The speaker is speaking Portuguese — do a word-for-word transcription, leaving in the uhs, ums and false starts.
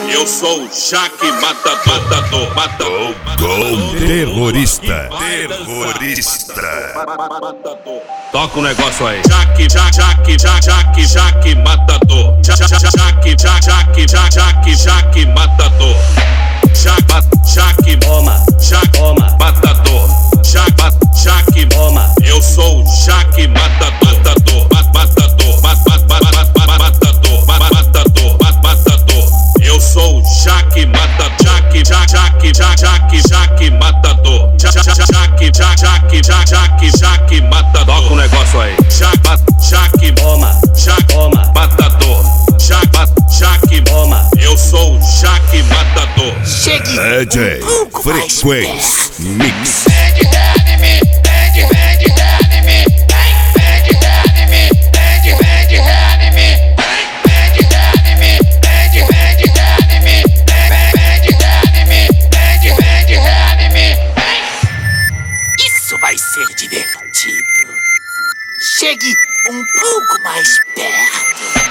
Eu sou o Jaque Mata, matador, matador. Gol terrorista, terrorista. Toca o negócio aí. Jaque, Jaque, Jaque, Jaque, Jaque, Jaque Matador. Jaque, Jaque, Jaque, Jaque, Jaque, Jaque Matador. Jaque, Jaque, toma, Jaque, toma, Matador. Jaque, Jaque, toma. Eu sou o Jaque Matador, matador, matador, matador, matador, matador. Eu sou o Jaque Matador, Jaque, Jaque, Jaque, Jaque, Jaque Matador. Jaque, Jaque, Jaque, Jaque, Jaque Matador. Toca o negócio aí. Jaque, Jaque, Toma, Jaque, toma, Matador. Jaque, Jaque, toma. Eu sou o Jaque Matador. Chegue D J um pouco mais Frequência Mix. Isso vai ser divertido. Chegue um pouco mais perto.